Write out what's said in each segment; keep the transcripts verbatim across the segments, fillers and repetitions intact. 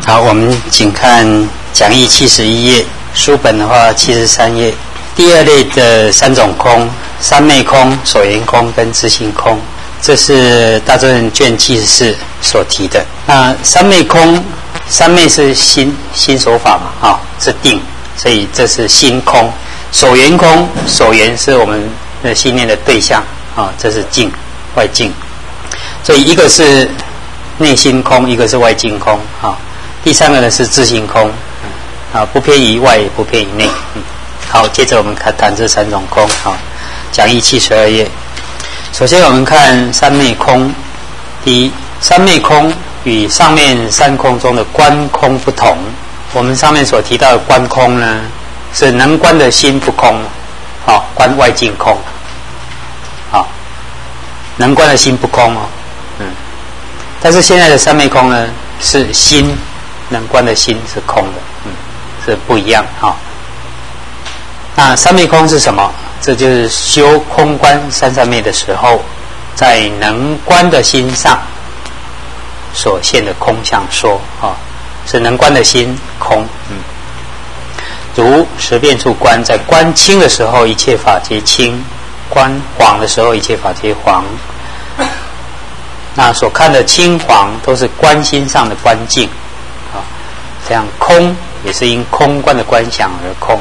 好，我们请看讲义七十一页，书本的话七十三页。第二类的三种空，三昧空、所缘空跟自性空，这是大专人卷七十四所提的。那三昧空，三昧是心心所法嘛，啊、哦，是定，所以这是心空。所缘空，所缘是我们的心念的对象，啊、哦，这是境，外境。所以一个是内心空，一个是外境空，啊、哦，第三个呢是自性空，啊，不偏于外，也不偏于内。嗯，好，接着我们看谈这三种空，啊，讲义七十二页。首先我们看三昧空，第一，三昧空与上面三空中的观空不同。我们上面所提到的观空呢，是能观的心不空，好，观外境空，好，能观的心不空哦，嗯，但是现在的三昧空呢，是心能观的心是空的，嗯，是不一样哈。那三昧空是什么？这就是修空观三三昧的时候，在能观的心上所现的空相说啊，是能观的心空，嗯。如十遍处观，在观清的时候，一切法皆清；观黄的时候，一切法皆黄。那所看的清黄，都是观心上的观境啊。这样空也是因空观的观想而空。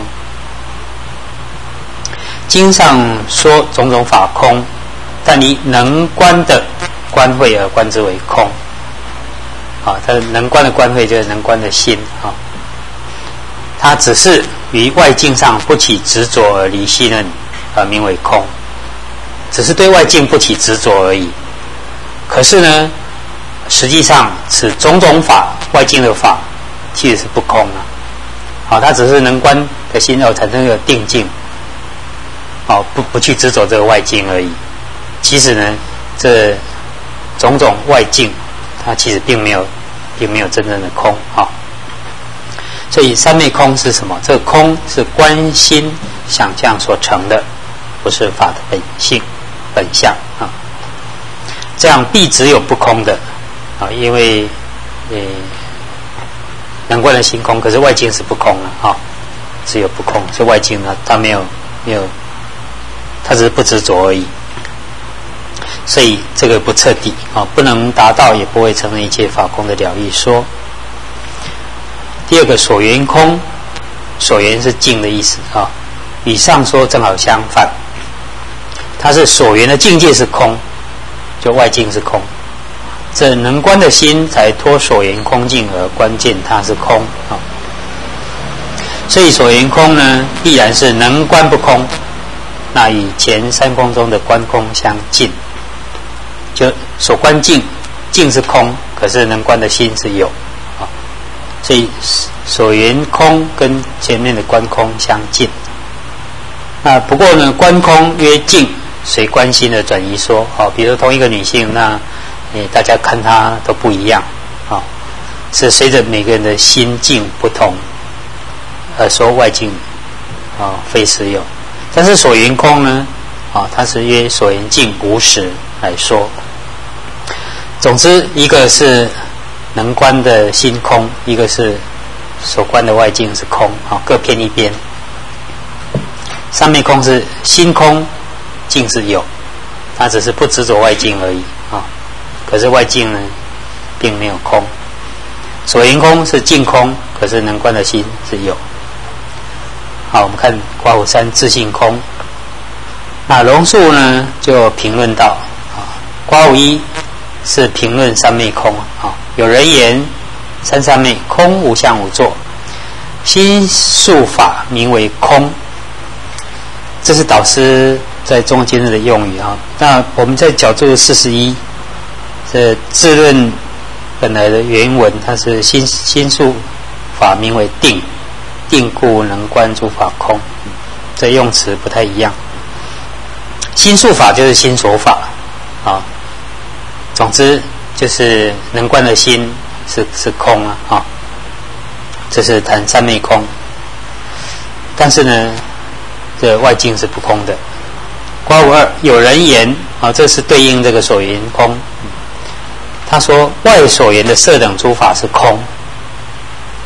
经上说种种法空，但以能观的观慧而观之为空。啊，它能观的观慧就是能观的心啊。它只是于外境上不起执着而离心任，而名为空。只是对外境不起执着而已。可是呢，实际上此种种法，外境的法，其实是不空啊。好，它只是能观的心而产生一个定境，好，不不去执着这个外境而已。其实呢，这种种外境，它其实并没有，并没有真正的空啊。所以三昧空是什么？这个空是观心想象所成的，不是法的本性本相啊。这样必只有不空的啊，因为呃能观的心空，可是外境是不空了啊，只有不空，所以外境呢，它没有没有，它只是不执着而已。所以这个不彻底啊，不能达到，也不会成为一切法空的了义说。第二个所缘空，所缘是境的意思啊，与上说正好相反。它是所缘的境界是空，就外境是空，这能观的心才脱所缘空境而观见它是空啊。所以所缘空呢，必然是能观不空，那与前三空中的观空相近。就所观境，境是空，可是能观的心是有。所以所缘空跟前面的观空相近。那不过呢，观空约境，随观心的转移说。好，比如同一个女性，那诶大家看她都不一样，啊，是随着每个人的心境不同，而说外境啊非实有。但是所缘空呢，啊，它是约所缘境无实来说。总之，一个是能观的心空，一个是所观的外境是空，啊，各偏一边。三昧空是心空，境是有，它只是不执着外境而已啊。可是外境呢，并没有空。所缘空是境空，可是能观的心是有。好，我们看刮胡三自性空。那龙树呢，就评论到啊，刮胡一是评论三昧空啊。有人言三三昧空无相无作，心术法名为空。这是导师在中间的用语啊。那我们在角注四十一，这自论本来的原文，它是心心术法名为定，定故能观诸法空。这用词不太一样。心术法就是心所法啊。总之就是能观的心是是空啊，啊，这是谈三昧空。但是呢，这外境是不空的。刮胡二有人言啊，这是对应这个所缘空。他说外所缘的色等诸法是空，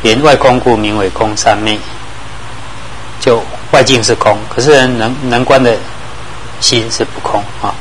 缘外空故名为空三昧。就外境是空，可是能能观的心是不空啊。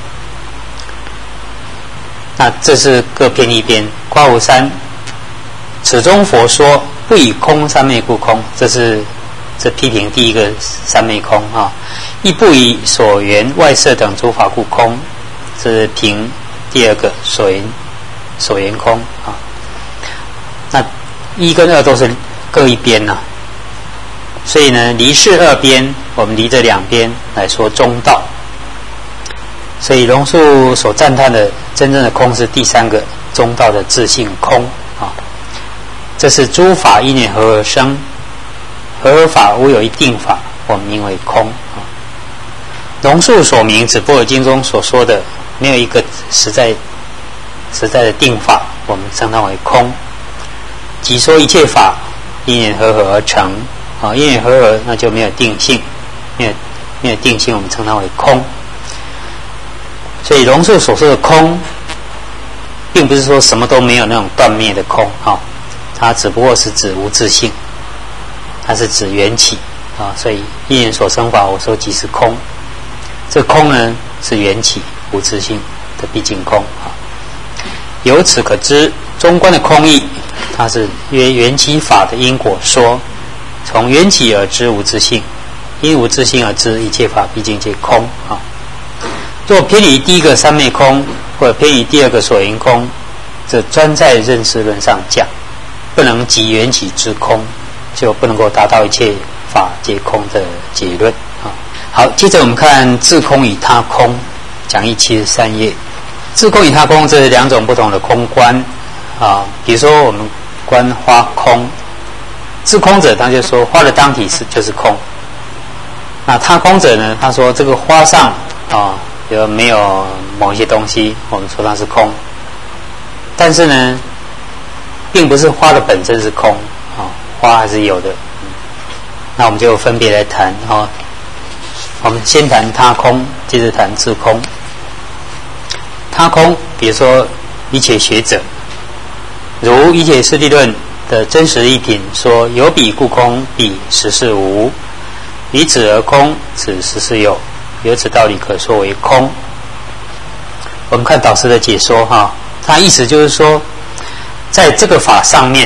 那这是各偏一边。括弧三，此中佛说不以空三昧故空，这是这批评第一个三昧空啊。亦不以所缘外色等诸法故空，这是评第二个所缘所缘空啊。那一跟二都是各一边呐、啊，所以呢，离世二边，我们离这两边来说中道。所以龙树所赞叹的真正的空是第三个中道的自性空啊。这是诸法因缘合而生，合而法无有一定法，我们名为空啊。龙树所明指般若经中所说的没有一个实在实在的定法，我们称它为空。即说一切法因缘合合而成啊，因缘合合那就没有定性，没有没有定性，我们称它为空。所以龙树所说的空，并不是说什么都没有那种断灭的空啊，它只不过是指无自性，它是指缘起啊。所以因缘所生法，我说即是空。这空呢是缘起无自性的毕竟空啊。由此可知，中观的空义，它是约缘起法的因果说，从缘起而知无自性，因无自性而知一切法毕竟皆空啊。若偏离第一个三昧空，或者偏离第二个所缘空，则专在认识论上讲，不能即缘起之空，就不能够达到一切法皆空的结论啊。好，接着我们看自空与他空，讲义七十三页。自空与他空，这是两种不同的空观啊。比如说我们观花空，自空者他就说花的当体是就是空。那他空者呢，他说这个花上啊有没有某一些东西，我们说它是空。但是呢，并不是花的本身是空啊，花还是有的。那我们就分别来谈啊。我们先谈他空，接着谈自空。他空，比如说一切学者，如《一切世谛论》的真实义品说：有彼故空，彼实是无；以此而空，此实是有。由此道理可说为空。我们看导师的解说哈，他意思就是说，在这个法上面，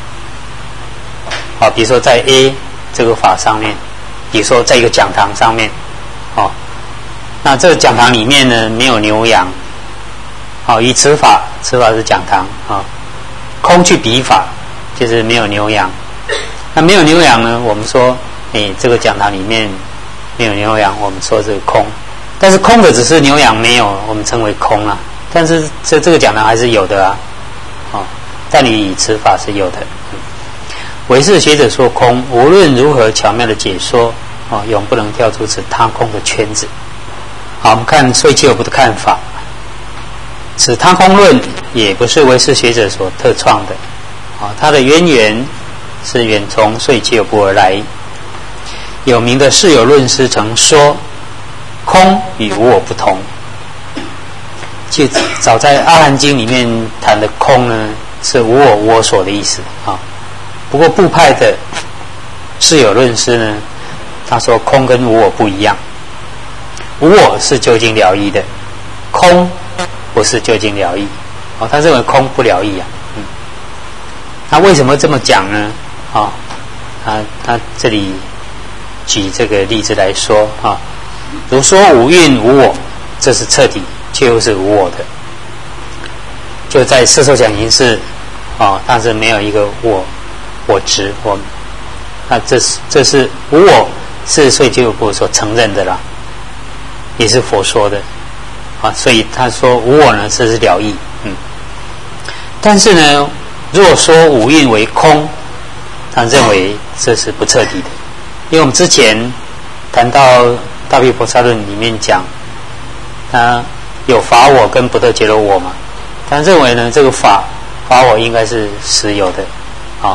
啊，比如说在 A 这个法上面。比如说在一个讲堂上面，哦，那这个讲堂里面呢没有牛羊，好，以此法，此法是讲堂啊，空去比法就是没有牛羊。那没有牛羊呢，我们说，哎，这个讲堂里面没有牛羊，我们说这个空。但是空的只是牛羊没有，我们称为空啊。但是这这个讲堂还是有的啊，哦，但你以此法是有的。唯识学者说空，无论如何巧妙的解说，哦，永不能跳出此他空的圈子。好，我们看碎切有部的看法。此他空论也不是唯识学者所特创的，啊，它的渊源是远从碎切有部而来。有名的释有论师曾说，空与无我不同。就早在《阿含经》里面谈的空呢，是无我无我所的意思啊。不过部派的释有论师呢，他说空跟无我不一样，无我是究竟了义的，空不是究竟了义。哦，他认为空不了义啊。嗯，那为什么这么讲呢？啊、哦，他他这里举这个例子来说啊，如说五蕴无我，这是彻底却又是无我的。就在色受想行识啊，但是没有一个我。我执我，那这是这是无我，是所以就有部所承认的啦，也是佛说的啊，所以他说无我呢，这是了义，嗯。但是呢，若说五蕴为空，他认为这是不彻底的，因为我们之前谈到《大毗婆萨论》里面讲，他有法我跟不特伽罗我嘛，他认为呢，这个法法我应该是实有的，啊。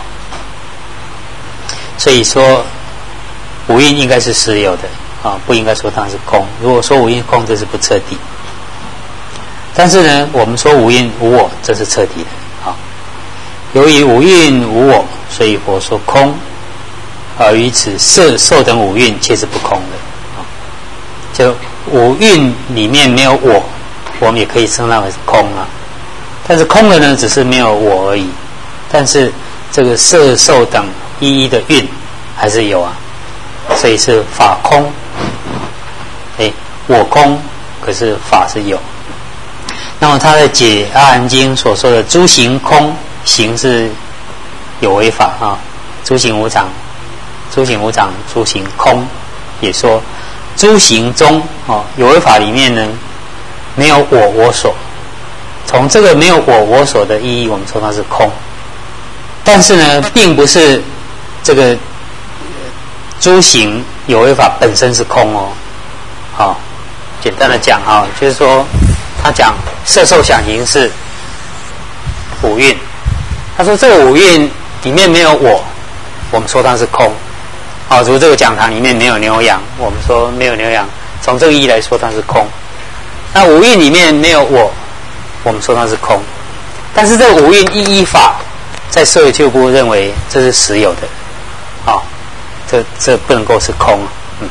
所以说五蕴应该是实有的啊，不应该说它是空。如果说五蕴空，这是不彻底。但是呢，我们说五蕴无我，这是彻底的啊。由于五蕴无我，所以所以佛说空，而于此色受等五蕴却是不空的。就五蕴里面没有我，我们也可以称它为空啊。但是空的呢，只是没有我而已。但是这个色受等一一的蕴还是有啊，所以是法空。哎，我空，可是法是有。那么他在解《阿含经》所说的诸行空，行是有为法啊，诸行无常，诸行无常，诸行空，也说诸行中啊，有为法里面呢没有我我所，从这个没有我我所的意义，我们说它是空。但是呢，并不是这个诸行有为法本身是空哦。好，简单的讲哈，就是说他讲色受想行识五蕴，他说这个五蕴里面没有我，我们说它是空。好，如这个讲堂里面没有牛羊，我们说没有牛羊，从这个意义来说它是空。那五蕴里面没有我，我们说它是空。但是这个五蕴一一法，在社会就部认为这是实有的，啊、哦，这这不能够是空，嗯。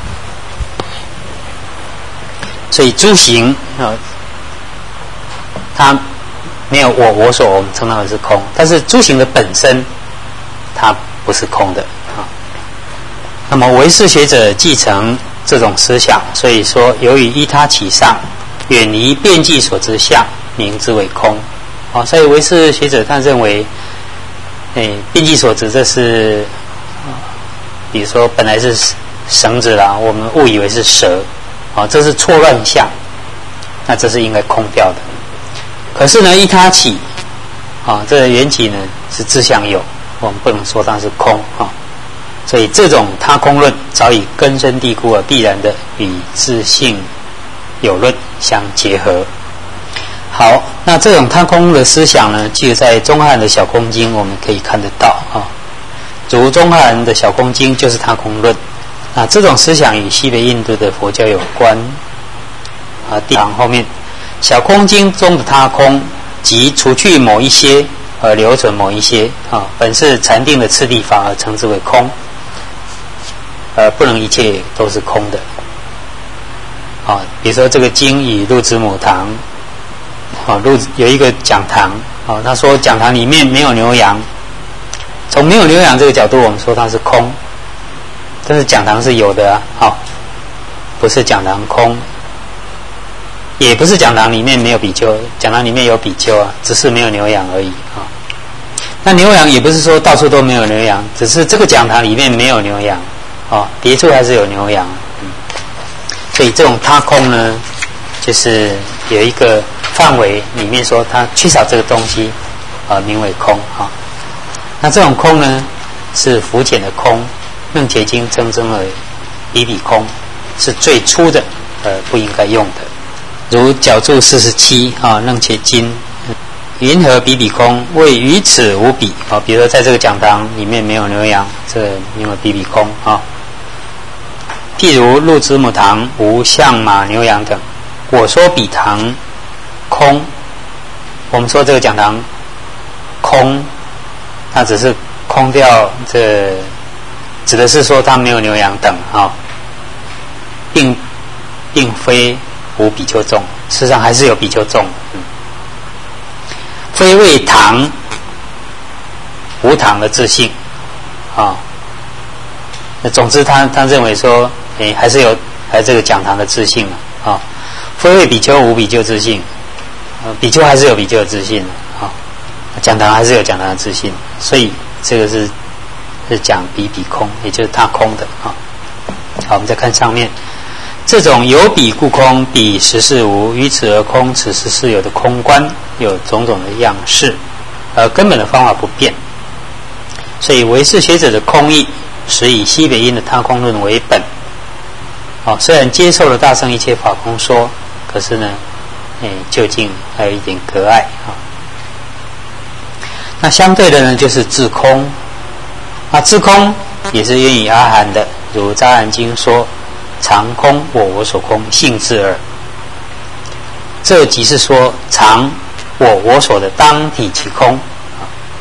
所以诸行啊，它没有我我所，我们称它为是空。但是诸行的本身，它不是空的啊。那么唯识学者继承这种思想，所以说由于依他其上，远离遍计所知相，名之为空。啊，所以唯识学者他认为，哎，遍计所知这是，比如说本来是绳子啦，我们误以为是蛇。啊，这是错乱相，那这是应该空掉的。可是呢，依他起，啊，这个缘起呢是自相有，我们不能说它是空啊。所以这种他空论早已根深蒂固而必然的与自性有论相结合。好，那这种他空的思想呢，就在中汉的小空经我们可以看得到啊。如中汉的小空经就是他空论。啊，这种思想与西北印度的佛教有关。啊，第行后面，小空经中的他空，即除去某一些而留存某一些，啊，本是禅定的次第法而称之为空，而不能一切都是空的。啊，比如说这个经以鹿子母堂，啊，鹿有一个讲堂，啊，他说讲堂里面没有牛羊，从没有牛羊这个角度，我们说它是空。但是讲堂是有的啊，好，不是讲堂空，也不是讲堂里面没有比丘，讲堂里面有比丘啊，只是没有牛羊而已啊。那牛羊也不是说到处都没有牛羊，只是这个讲堂里面没有牛羊啊，别处还是有牛羊。嗯，所以这种他空呢，就是有一个范围里面说它缺少这个东西，啊，名为空啊。那这种空呢，是浮浅的空。楞伽经称之为比比空，是最粗的，呃，不应该用的。如角注四十七啊，楞伽经云何比比空？谓于此无比啊。比如说在这个讲堂里面没有牛羊，这个名为比比空啊。譬如鹿子母堂无象马牛羊等，我说彼堂空，我们说这个讲堂空，它只是空掉这。指的是说它没有牛羊等啊、哦，并并非无比丘众，事实上还是有比丘众，嗯，非为堂无堂的自性啊。那、哦、总之他他认为说，诶，还是有还是这个讲堂的自性啊、哦，非为比丘无比丘自性，呃，比丘还是有比丘的自性啊、哦，讲堂还是有讲堂的自性，所以这个是。是讲比比空，也就是它空的啊。好，我们再看上面，这种有比故空，比实是无，于此而空，此时是有的空观，有种种的样式，而根本的方法不变。所以唯识学者的空义，实以西北印的他空论为本。哦，虽然接受了大乘一切法空说，可是呢，哎，究竟还有一点隔碍啊。那相对的呢，就是自空。啊，自空也是源于阿含的，如《杂含经》说：“常空，我我所空，性自二。”这即是说，常我我所的当体其空。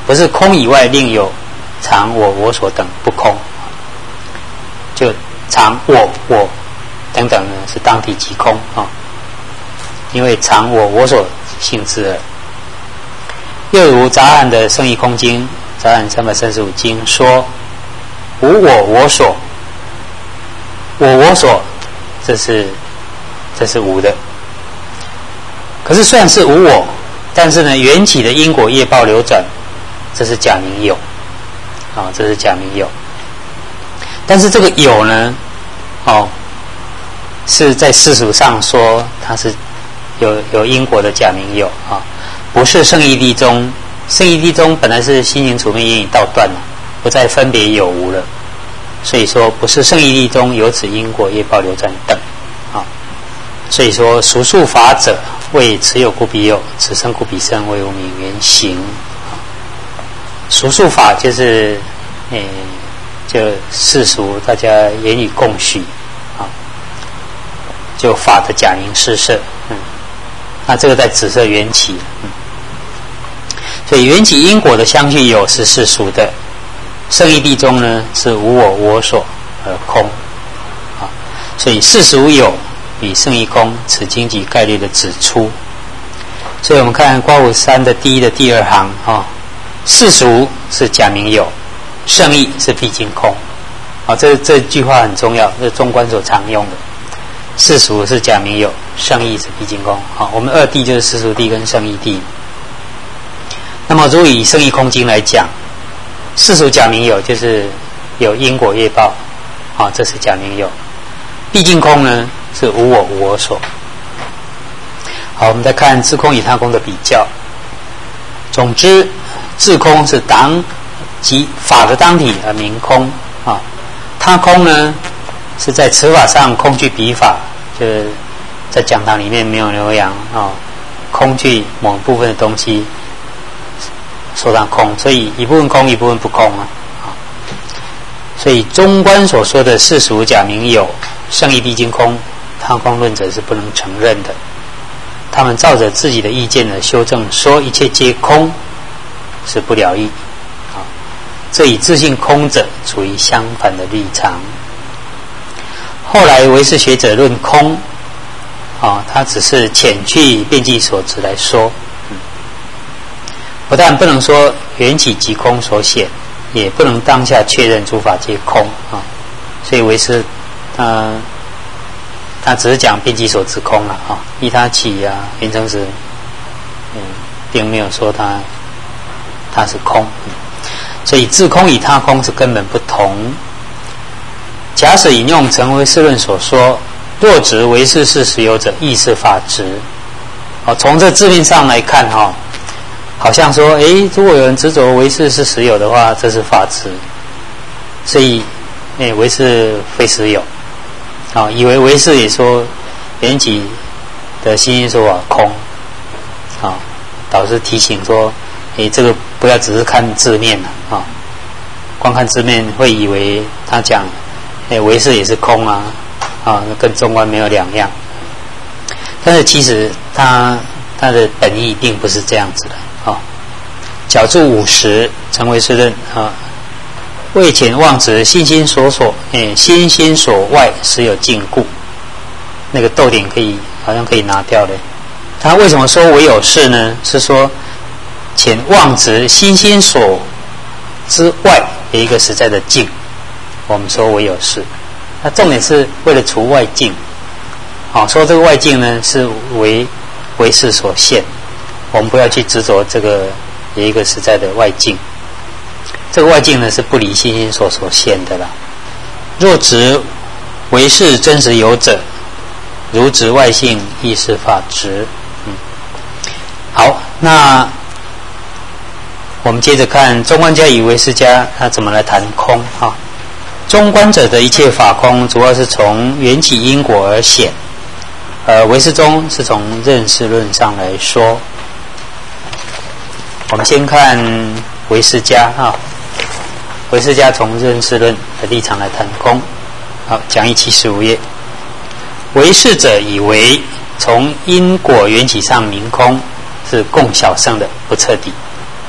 不是空以外另有常我我所等不空，就常我我等等呢是当体即空啊，因为常我我所性质耳。又如杂案的圣义空经，杂案三百三十五经说，无我我所，我我所，这是这是无的。可是虽然是无我，但是呢，缘起的因果业报流转，这是假名有，啊，这是假名有。但是这个有呢，哦，是在世俗上说它是有有因果的假名有啊。不是圣义谛中，圣义谛中本来是心行处灭言语道断了，不再分别有无了，所以说不是圣义谛中有此因果业报流转等啊。所以说俗数法者为此有故彼有，此生故彼生，为无名缘行。俗数法就是诶、欸，就世俗大家言语共许啊，就法的假名施设，嗯，那这个在指涉缘起，嗯。所以缘起因果的相续有是世俗的，圣义谛中呢是无我我所而空，啊，所以世俗有与圣义空，此经即概略的指出。所以我们看刮胡三的第一的第二行啊，世俗是假名有，圣义是毕竟空，啊，这这句话很重要，这是中观所常用的。世俗是假名有，圣义是毕竟空。好，我们二谛就是世俗谛跟圣义谛。那么如果以圣义空经来讲，世俗假名有就是有因果业报，啊，这是假名有。毕竟空呢是无我无我所。好，我们再看自空与他空的比较。总之，自空是当即法的当体而名空啊，他空呢是在此法上空具彼法，就是在讲堂里面没有牛羊啊，空具某部分的东西。说它空，所以一部分空，一部分不空啊。所以中观所说的世俗假名有，圣义毕竟空，他空论者是不能承认的。他们照着自己的意见的修正，说一切皆空，是不了义啊。这与自性空者处于相反的立场。后来唯识学者论空啊，他只是遣去遍计所执来说。不但不能说缘起即空所显，也不能当下确认诸法皆空啊。所以唯识他他只是讲遍计所执空了啊，依他起啊，缘成实，嗯，并没有说他他是空。所以自空与他空是根本不同。假使引用成唯识论所说，若执唯识是实有者，亦是法执。哦，从这字面上来看哈。好像说，诶，如果有人执着唯识是实有的话，这是法执，所以，诶，唯识非实有，啊，以为唯识也说缘起的心性说法空，啊，导师提醒说，诶，这个不要只是看字面了，啊，光看字面会以为他讲，诶，唯识也是空啊，啊，跟中观没有两样，但是其实他他的本意并不是这样子的。角注五十，成唯识论啊，为前妄执心心所所，诶，心心所外实有禁锢。那个逗点可以好像可以拿掉的。他为什么说唯有是呢？是说前妄执心心所之外有一个实在的境，我们说唯有是。那重点是为了除外境，好，说这个外境呢是为唯识所现，我们不要去执着这个。有一个实在的外境，这个外境呢是不离心心所所现的啦。若执唯识真实有者，如执外性亦是法执。嗯，好，那我们接着看中观家与唯识家他怎么来谈空啊？中观者的一切法空，主要是从缘起因果而显，而唯识中是从认识论上来说。我们先看唯识家啊，唯识家从认识论的立场来谈空。好，讲义七十五页。唯识者以为从因果缘起上明空是共小圣的，不彻底。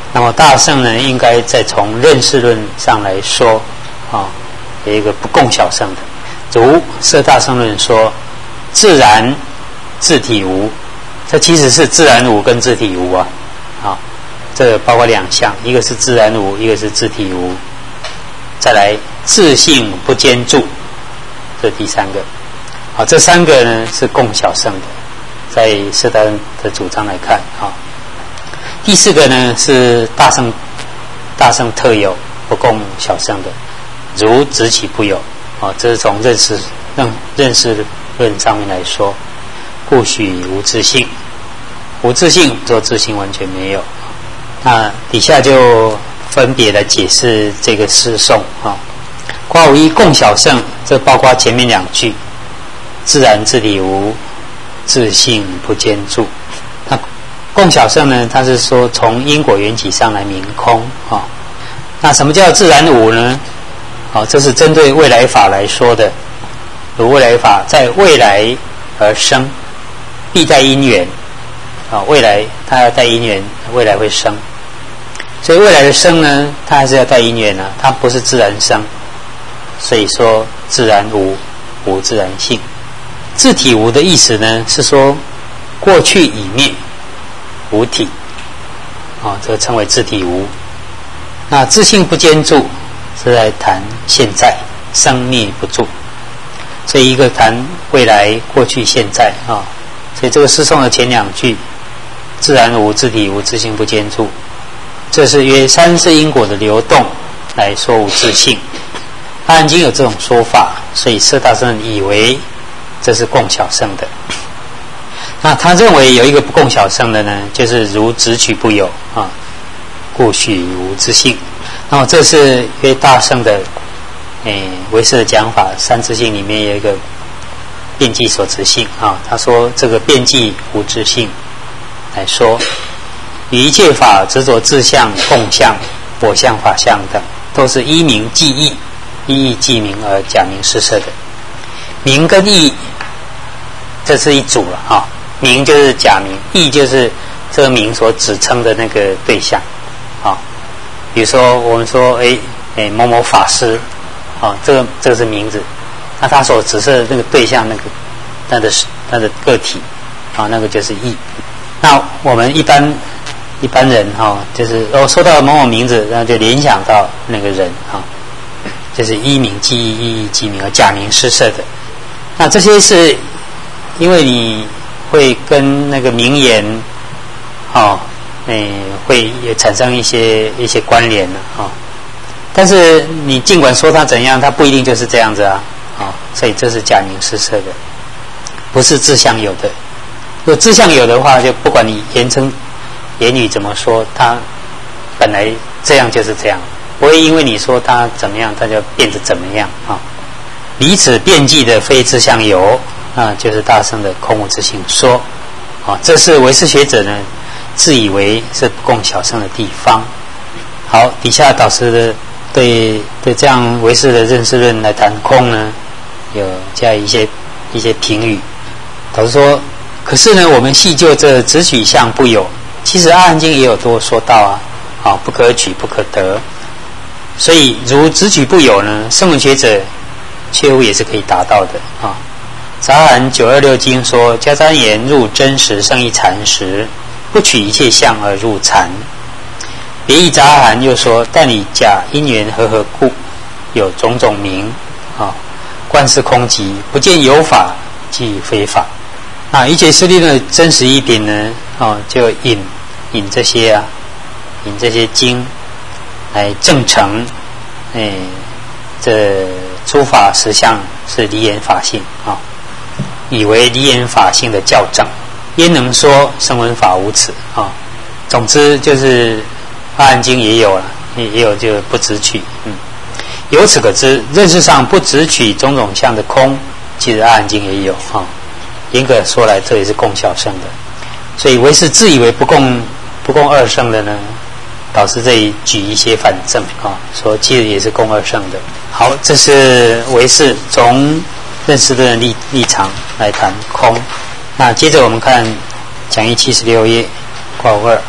那么大乘呢，应该再从认识论上来说，啊，有一个不共小乘的，如摄大乘论说，自然自体无，这其实是自然无跟自体无啊，啊，这包括两项，一个是自然无，一个是自体无，再来自性不兼住，这第三个，啊，这三个呢是共小乘的，在摄大的主张来看，啊。第四个呢是大乘，大乘特有不共小乘的，如直起不有啊，这是从认识认认识论上面来说，故许无自性，无自性说自性完全没有。那底下就分别来解释这个诗颂啊，括无一共小乘，这包括前面两句，自然自体无，自性不兼住。那共小乘呢，它是说从因果缘起上来明空啊。那什么叫自然无呢？啊，这是针对未来法来说的。如未来法在未来而生，必带因缘啊。未来它要带因缘，未来会生。所以未来的生呢，它还是要带因缘啊，它不是自然生。所以说自然无，无自然性。自体无的意思呢，是说过去已灭。无体，啊，这个称为自体无。那自性不兼住，是在谈现在生灭不住。所以一个谈未来、过去、现在啊。所以这个诗颂的前两句，自然无、自体无、自性不兼住，这是约三世因果的流动来说无自性。阿含经有这种说法，所以摄大乘以为这是共小乘的。那他认为有一个不共小乘的呢，就是如直取不有啊，故许无自性。那么这是约大乘的诶唯识的讲法，三自性里面有一个遍计所执性啊。他说这个遍计无自性来说，与一切法执着自相、共相、我相、法相等，都是依名记义，依义记名而假名施设的。名跟义，这是一组了啊。名就是假名，义就是这个名所指称的那个对象，啊，比如说我们说，哎哎某某法师，啊，这个这个是名字，那他所指示的那个对象，那个他的他的个体，啊，那个就是义。那我们一般一般人哈、啊，就是哦说到某某名字，然后就联想到那个人啊，就是依名记义，依义记名而假名施设的。那这些是因为你会跟那个名言，哦，诶，会也产生一些一些关联了啊、哦。但是你尽管说他怎样，他不一定就是这样子啊，啊、哦，所以这是假名施设的，不是自相有的。如果自相有的话，就不管你言称言语怎么说，他本来这样就是这样，不会因为你说他怎么样，他就变得怎么样啊。离此遍计的非自相有。啊，就是大乘的空无自性说，啊，这是唯识学者呢自以为是不共小乘的地方。好，底下导师的对对这样唯识的认识论来谈空呢，有加一些一些评语。导师说，可是呢，我们细就这直取相不有，其实阿含经也有多说到啊，啊，不可取不可得。所以如直取不有呢，声闻学者确乎也是可以达到的啊。杂含九二六经说，迦旃延入真实生一禅时，不取一切相而入禅。别义杂含又说，但以假因缘和合故，有种种名啊，观是空寂，不见有法即非法。啊，一切势力的真实一点呢，啊，就引引这些啊，引这些经来证成，哎，这诸法实相是离言法性啊。以为离言法性的校正，焉能说声闻法无此啊？总之就是阿含经也有了，也有就不直取。嗯，由此可知，认识上不直取种种相的空，其实阿含经也有啊。严格说来，这也是共小乘的。所以唯是自以为不共不共二乘的呢，导师这里举一些反证啊，说其实也是共二乘的。好，这是唯是从认识的立立场来谈空。那接着我们看讲义七十六页括弧二，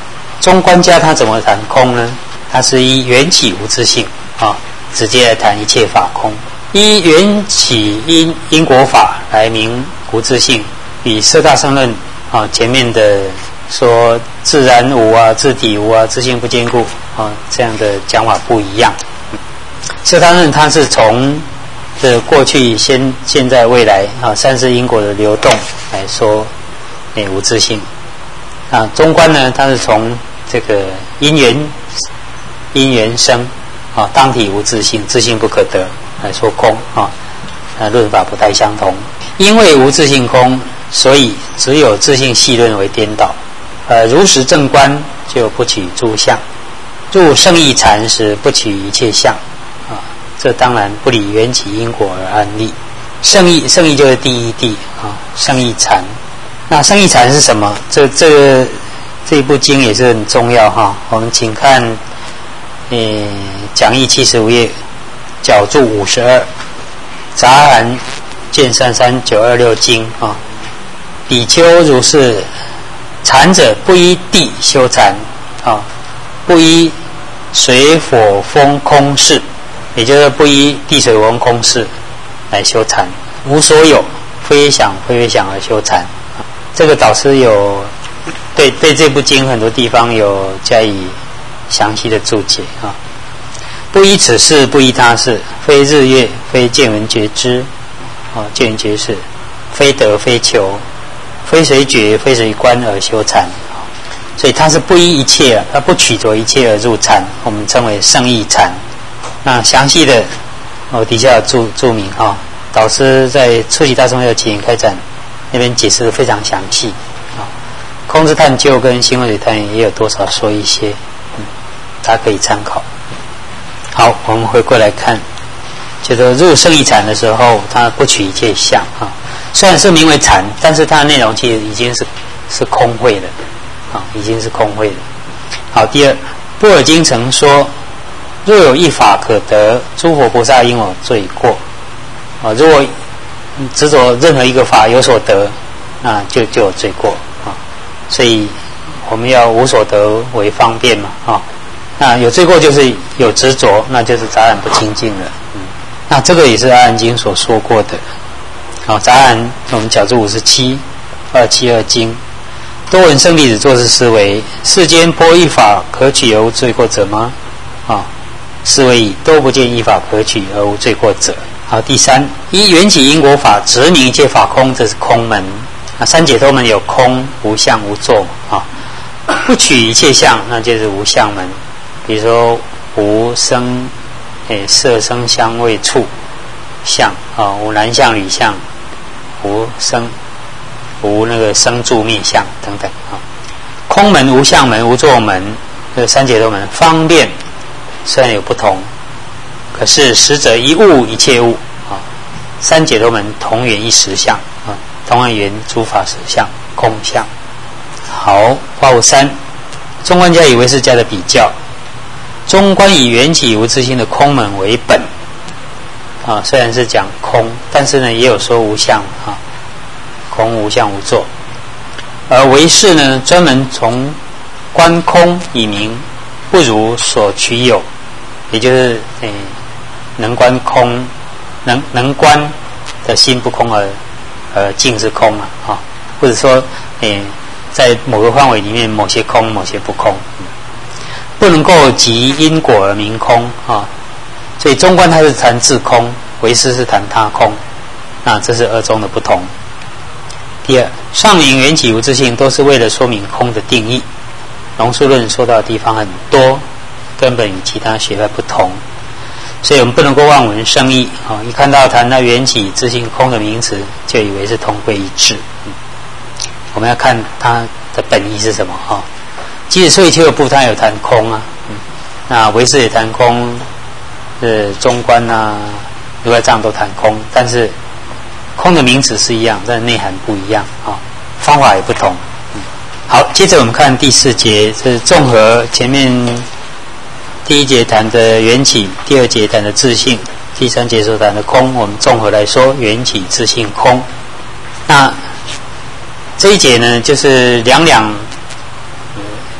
中观家他怎么谈空呢？他是依缘起无自性啊，直接来谈一切法空，依缘起因因果法来明无自性，比色大乘论啊前面的说自然无啊、自体无啊、自性不坚固啊这样的讲法不一样。色大乘论它是从这过去、现现在、未来啊三世因果的流动来说，诶无自性。啊，中观呢，它是从这个因缘因缘生啊，当体无自性，自性不可得来说空啊，呃论法不太相同。因为无自性空，所以只有自性细论为颠倒。呃，如实正观就不取诸相，入圣义禅时不取一切相啊，这当然不理缘起因果而安立。圣义圣义就是第一谛啊，圣义禅。那圣义禅是什么？这这个这一部经也是很重要哈。我们请看，呃，讲义七十五页，角注五十二，杂含卷三三九二六经啊。比丘如是，禅者不依地修禅啊，不依水火风空事，也就是不依地水火风空事来修禅，无所有，非想非非想而修禅。这个导师有对对这部经很多地方有加以详细的注解啊。不依此事，不依他事，非日月，非见闻觉知啊，见闻觉识，非得非求，非随觉，非随观而修禅。所以他是不依一切啊，他不取着一切而入禅，我们称为圣义禅。那详细的我底下有注注明啊，导师在初级大乘要起源开展那边解释的非常详细啊，空之探究跟新慧水探也有多少说一些，嗯，大家可以参考。好，我们回过来看，就是入圣义禅的时候，它不取一切相啊，虽然是名为禅，但是它的内容其实已经是是空慧的啊，已经是空慧的。好，第二，般若经曾说，若有一法可得，诸佛菩萨应有罪过啊，如果执着任何一个法有所得，那就就有罪过啊。所以我们要无所得为方便嘛啊。那有罪过就是有执着，那就是杂染不清净了。嗯，那这个也是阿含经所说过的。好，杂染我们角注五十七二七二经，多闻圣弟子作是思维：世间颇一法可取而无罪过者吗？啊，思维矣，都不见一法可取而无罪过者。好，第三，依缘起因果法执明一切法空，这是空门。啊，三解脱门有空、无相、无作啊，不取一切相，那就是无相门。比如说无声、诶色声香味触相啊，无男相、女相，无生、无那个生住灭相等等啊。空门、无相门、无作门，这三解脱门方便虽然有不同。可是实则一物一切物啊，三解脱门同源一实相啊，同样源诸法实相空相。好，八五三，中观家与唯识家的比较。中观以缘起无自性的空门为本啊，虽然是讲空，但是呢也有说无相啊，空无相无作。而唯识呢专门从观空以明不如所取有，也就是诶。能观空，能能观的心不空而而境是空啊，啊，或者说，诶，在某个范围里面，某些空，某些不空，嗯、不能够即因果而明空啊。所以中观它是谈自空，唯识是谈他空，那这是二中的不同。第二，上明缘起无自性，都是为了说明空的定义。龙树论说到的地方很多，根本与其他学派不同。所以我们不能够望文生义啊！一看到谈到缘起自性空的名词，就以为是同归一致。嗯，我们要看它的本意是什么啊？即使说一切有部，它有谈空啊，嗯，那唯识也谈空，呃，中观啊、如来藏都谈空，但是空的名词是一样，但内涵不一样啊，方法也不同。嗯，好，接着我们看第四节，是综合前面。第一节谈的缘起，第二节谈的自性，第三节所谈的空，我们综合来说，缘起、自性、空。那这一节呢，就是两两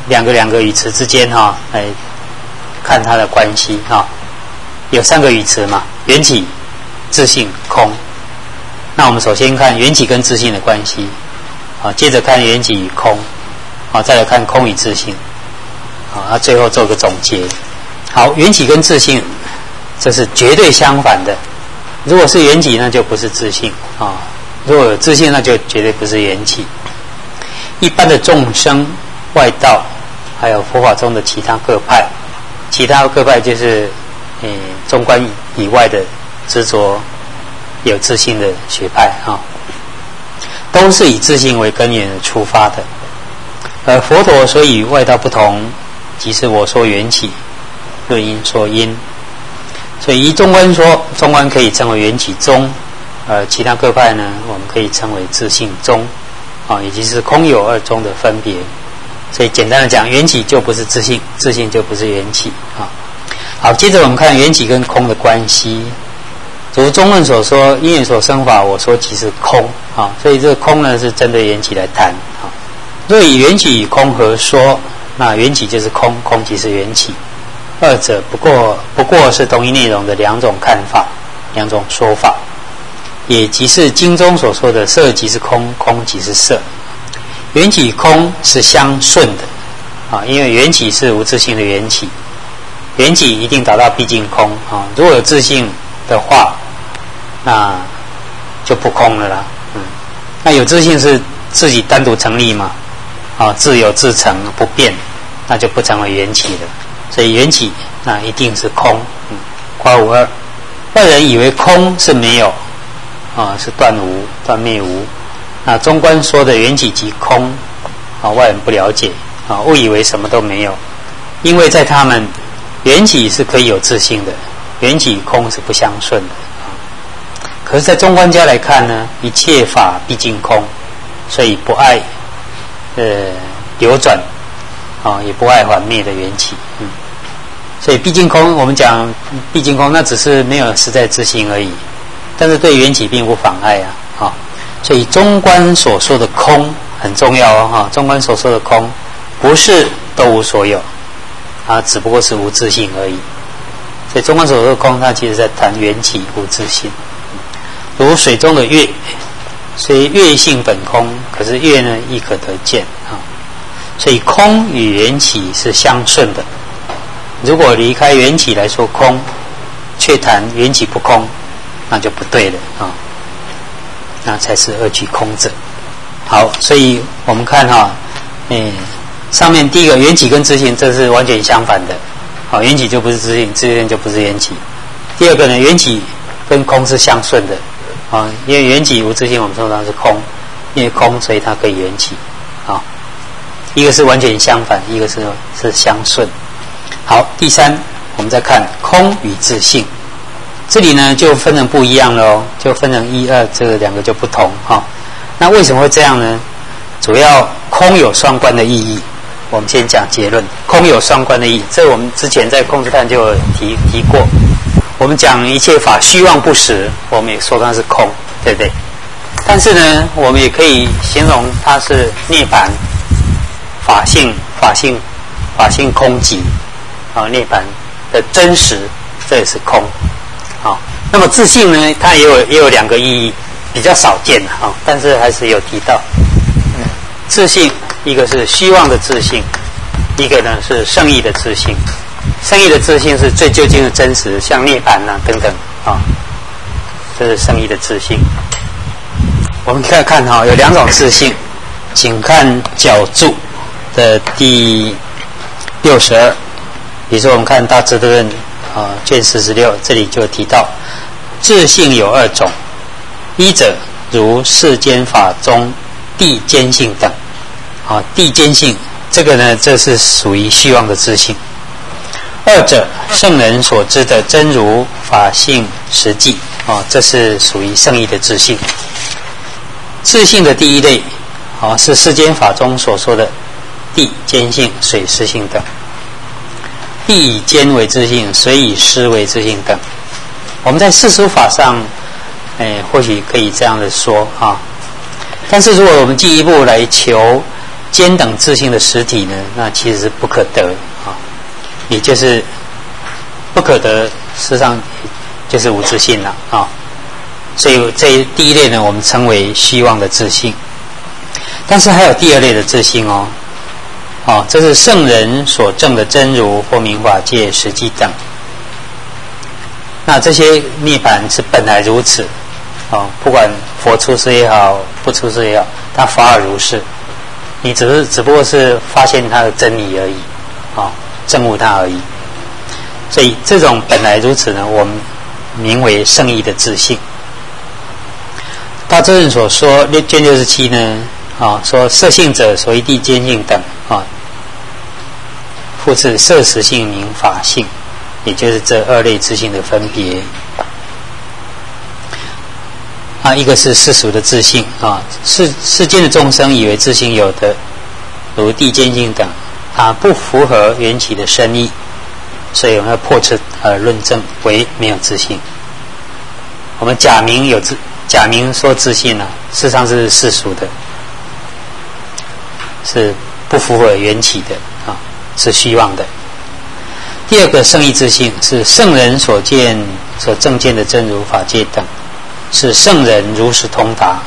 两个两个语词之间哈、哦、来看它的关系哈、哦。有三个语词嘛，缘起、自性、空。那我们首先看缘起跟自性的关系，啊，接着看缘起与空，啊，再来看空与自性，啊，最后做个总结。好，缘起跟自性，这是绝对相反的。如果是缘起，那就不是自性啊；如果有自性，那就绝对不是缘起。一般的众生、外道，还有佛法中的其他各派，其他各派就是。诶，中观以外的执着有自性的学派啊、哦，都是以自性为根源而出发的。而佛陀所以与外道不同，即是我说缘起，论因说因。所以依中观说，中观可以称为缘起宗，而其他各派呢，我们可以称为自性宗啊，也就是空有二宗的分别。所以简单的讲，缘起就不是自性，自性就不是缘起啊。好，接着我们看缘起跟空的关系。如中论所说，因缘所生法，我说即是空啊。所以这个空呢，是针对缘起来谈啊。若以缘起与空合说，那缘起就是空，空即是缘起，二者不过不过是同一内容的两种看法，两种说法，也即是经中所说的色即是空，空即是色。缘起与空是相顺的啊，因为缘起是无自性的缘起。缘起一定达到毕竟空啊！如果有自性的话，那就不空了啦。嗯，那有自性是自己单独成立嘛？啊，自有自成不变，那就不成为缘起了。所以缘起那一定是空。嗯，括无二，外人以为空是没有啊，是断无、断灭无。那中观说的缘起即空啊，外人不了解啊，误以为什么都没有，因为在他们。缘起是可以有自性的，缘起与空是不相顺的。可是，在中观家来看呢，一切法毕竟空，所以不爱呃流转啊，也不爱还灭的缘起。嗯，所以毕竟空，我们讲毕竟空，那只是没有实在自性而已，但是对缘起并不妨碍啊。啊，所以中观所说的空很重要哦。哈，中观所说的空，不是都无所有。它只不过是无自性而已，所以中观所说的空，它其实在谈缘起无自性。如水中的月，虽月性本空，可是月呢亦可得见啊。所以空与缘起是相顺的。如果离开缘起来说空，却谈缘起不空，那就不对了啊。那才是二俱空者。好，所以我们看哈，嗯。上面第一个缘起跟自性，这是完全相反的。好，缘起就不是自性，自性就不是缘起。第二个呢，缘起跟空是相顺的。啊，因为缘起无自性，我们说它是空，因为空，所以它可以缘起。啊，一个是完全相反，一个是是相顺。好，第三，我们再看空与自性，这里呢就分成不一样了哦，就分成一二，这两个就不同哈。那为什么会这样呢？主要空有双关的意义。我们先讲结论，空有双关的意义，这我们之前在空之谈就有提提过。我们讲一切法虚妄不实，我们也说它是空，对不对？但是呢，我们也可以形容它是涅槃，法性法性法性空寂啊，涅槃的真实，这也是空。好，那么自性呢，它也有也有两个意义，比较少见啊，但是还是有提到。自性一个是虚妄的自性，一个呢是圣意的自性。圣意的自性是最究竟的真实，像涅槃啊等等啊，这是圣意的自性。我们看看哈，有两种自性，请看角注的第六十二。比如说我们看大智度论啊卷四十六，这里就提到自性有二种，一者如世间法中地间性等。啊，地间性这个呢，这是属于虚妄的自性。二者圣人所知的真如法性实际啊，这是属于圣意的自性。自性的第一类啊，是世间法中所说的地间性、水湿性等。地以间为自性，水以湿为自性等。我们在世俗法上，哎，或许可以这样的说啊。但是如果我们进一步来求兼等自性的实体呢，那其实是不可得啊，也就是不可得，事实上就是无自性了啊。所以这第一类呢，我们称为虚妄的自性。但是还有第二类的自性哦，哦，这是圣人所证的真如或明法界实际等。那这些涅槃是本来如此，哦，不管佛出世也好，不出世也好，它法尔如是，你只是只不过是发现它的真理而已，哦，证悟它而已。所以这种本来如此呢，我们名为圣义的自性。大智人所说卷六十七呢，啊，说色性者所依地坚性等啊，复次色实性名法性，也就是这二类自性的分别。啊，一个是世俗的自性啊，世世间的众生以为自性有的，如地坚性等啊，不符合缘起的深意，所以我们要破斥而论证为没有自性。我们假名有自。假名说自性呢、啊，事实上是世俗的，是不符合缘起的啊，是虚妄的。第二个圣义自性是圣人所见、所证见的真如法界等，是圣人如实通达。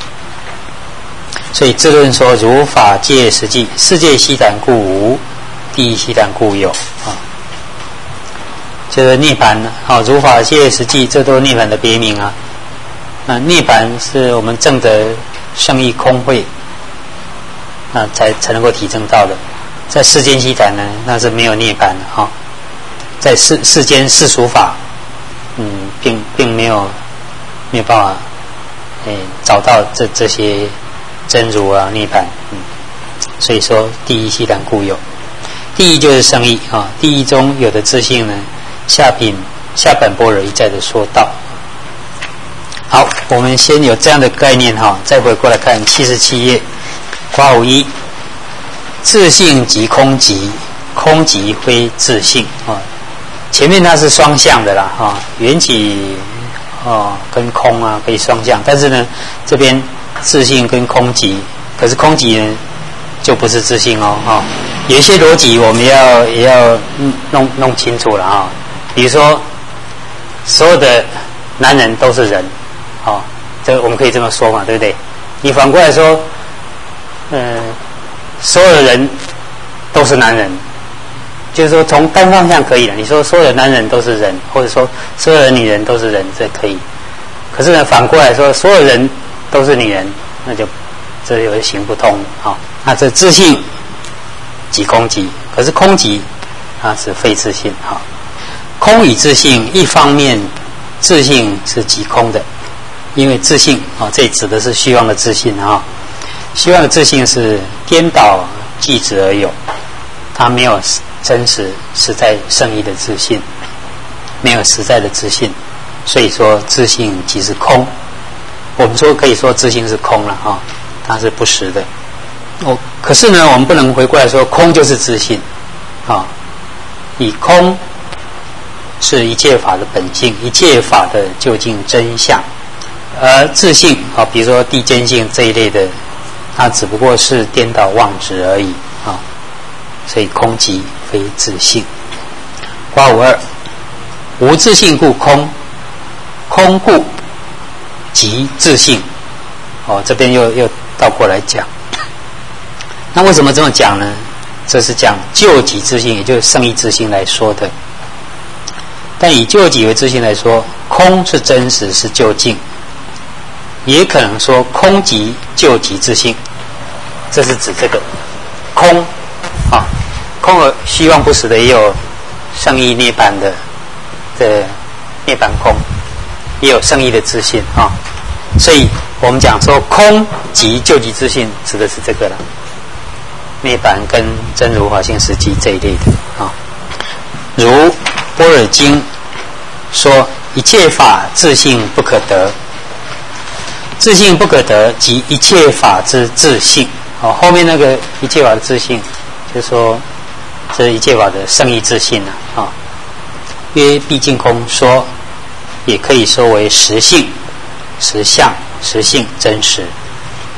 所以智论说，如法界实际，世界悉然故无，第一悉然故有啊。就是涅槃啊，如法界实际，这都是涅槃的别名啊。那涅槃是我们证得圣义空慧，那才才能够体证到的。在世间悉谈呢，那是没有涅槃的哈、哦。在世世间世俗法，嗯，并并没有没有办法，哎，找到这这些真如啊涅槃，嗯，所以说第一悉然故有。第一就是圣义啊、哦，第一中有的自性呢，下品下本般若一再的说道。好，我们先有这样的概念哈，再回过来看七十七页，括弧一，自性即空即，空即非自性啊。前面它是双向的啦哈，缘起哦跟空啊可以双向，但是呢这边自性跟空即，可是空即呢就不是自性哦哈。有一些逻辑我们要也要弄弄清楚了啊，比如说所有的男人都是人。哦，这我们可以这么说嘛，对不对？你反过来说，呃，所有的人都是男人，就是说从单方向可以了。你说所有的男人都是人，或者说所有的女人都是人，这可以。可是呢，反过来说，所有人都是女人，那就这有行不通啊、哦。那这自性即空即，可是空即啊是非自性啊、哦。空与自性，一方面自性是即空的。因为自性啊、哦，这里指的是虚妄的自性啊、哦，虚妄的自性是颠倒即止而有，它没有真实实在圣义的自性，没有实在的自性，所以说自性即是空。我们说可以说自性是空了啊、哦，它是不实的。哦，可是呢，我们不能回过来说空就是自性啊、哦，以空是一切法的本性，一切法的究竟真相。而自性啊，比如说地坚性这一类的，它只不过是颠倒妄执而已啊，所以空即非自性。括弧二，无自性故空，空故即自性。哦，这边又又倒过来讲。那为什么这么讲呢？这是讲究己自性，也就是圣义自性来说的。但以究己为自性来说，空是真实，是究竟。也可能说空即究己自性，这是指这个空啊，空而虚妄不实的也有圣义涅槃的的涅槃空，也有圣义的自性啊，所以我们讲说空即究己自性，指的是这个了，涅槃跟真如法性实际这一类的啊，如般若经说一切法自性不可得。自性不可得，即一切法之自性。哦，后面那个一切法的自性，就是说这是一切法的圣义自性啊。啊、哦，曰毕竟空说，也可以说为实性、实相、实性、真实。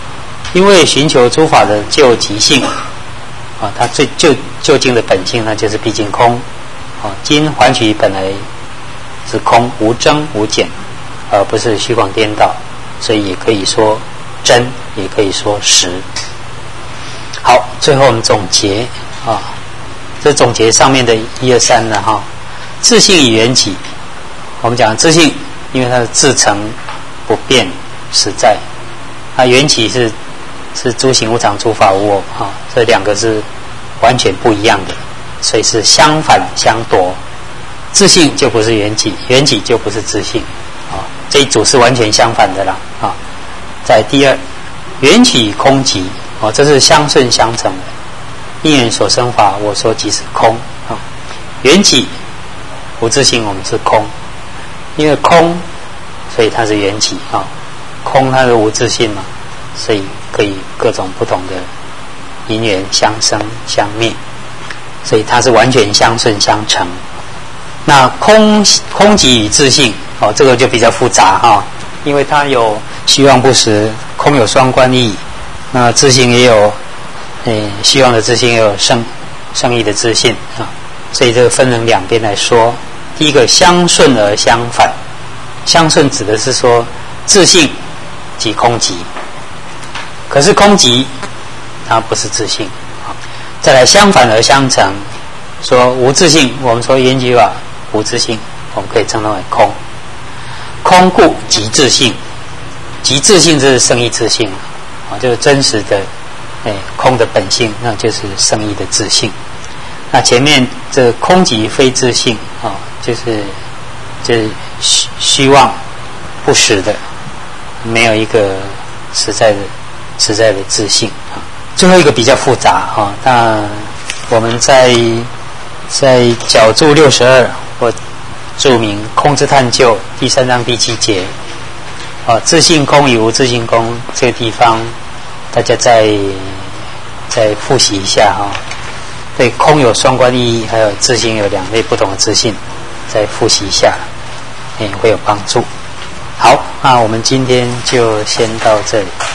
因为寻求诸法的究极性啊，它最究究竟的本性呢，就是毕竟空啊。今还取本来是空，无增无减，而不是虚妄颠倒，所以也可以说真，也可以说实。好，最后我们总结啊，这总结上面的一二三了哈。自性与缘起，我们讲自性，因为它的自成不变实在，它缘起是是诸行无常、诸法无我啊，这两个是完全不一样的，所以是相反相夺。自性就不是缘起，缘起就不是自性啊，这一组是完全相反的啦啊。在第二，缘起空即啊，这是相顺相成的。因缘所生法，我说即是空啊。缘起无自性，我们是空，因为空，所以它是缘起啊。空它是无自性嘛，所以可以各种不同的因缘相生相灭，所以它是完全相顺相成。那空空即与自性哦，这个就比较复杂哈、哦，因为它有虚妄不实，空有双关义，那自性也有，诶，虚妄的自性也有圣圣义的自性啊，所以这个分成两边来说。第一个相顺而相反，相顺指的是说自性即空即，可是空即它不是自性啊。再来相反而相成，说无自性，我们说缘起法无自性，我们可以称它为空。空故即自性，即自性就是圣义自性啊，就是真实的哎空的本性，那就是圣义的自性。那前面这空即非自性啊，就是就是虚虚妄不实的，没有一个实在的实在的自性啊。最后一个比较复杂啊，那我们在在角注六十二，我注明空之探究第三章第七节啊，自性空与无自性空这个地方，大家再再复习一下哈、啊。对空有双关意义，还有自性有两类不同的自性，再复习一下，也会有帮助。好，那我们今天就先到这里。